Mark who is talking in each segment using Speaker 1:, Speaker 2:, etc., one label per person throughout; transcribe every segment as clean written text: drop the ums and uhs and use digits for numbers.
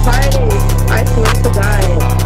Speaker 1: party. I swear to God.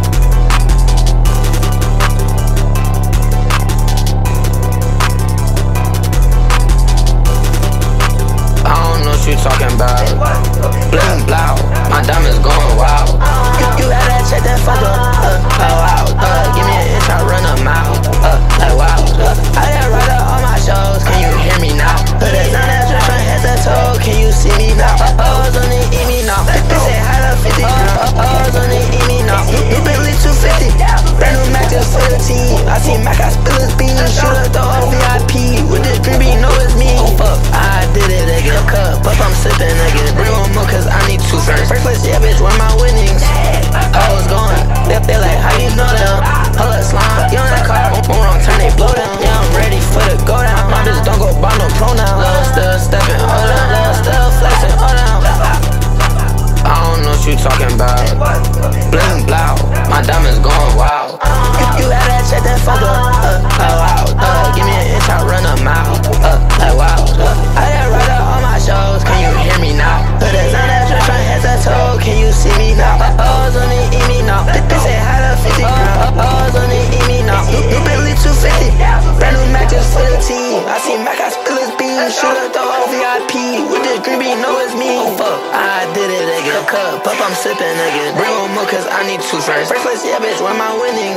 Speaker 2: I don't know what you talking about. Bling blow, my diamonds going wild. You gotta check that fuck up. Wow. Give me an inch, I run a mile. Like wow. I got right up on my shows. Can you hear me now? Put it down that dress from head to toe. Can you see me now? O's on the eat me now. They say hi to 50. O's on the eat me now. New Bentley 250. Brand new Mac just for the team. I see Mac, I spill his beans. Shoot up the whole VIP. With this green bean, know it's me. Oh fuck, I did it again. Cup up, I'm sipping again. Bring on more cause I need two friends. First place, yeah bitch, where my winnings? I was going, they like, how you know them? Hold up, slime, you on that car, one wrong turn, they blow down. Yeah, I'm ready for the go down. My bitch don't go by no pronoun. Love still stepping, hold down. Love still flexing, hold down. I don't know what you talking about. Bling blow, my diamonds going wild. You gotta check that fuck up. Wow. Give me an inch, I run a mile. Like wow. I got right up on my shows. Can you hear me now? Put it on that dress from head to toe. Can you see me now? O's on the eat me now. They say hi to 50. O's on the eat me now. New Bentley 250. Brand new Mac just for the team. I see Mac, I spill his beans. Shoot up the whole VIP. With this green bean, know it's me. Oh fuck, I did it again. Cup up, I'm sipping again. Bring on more cause I need two friends. First place, yeah bitch, where my winnings?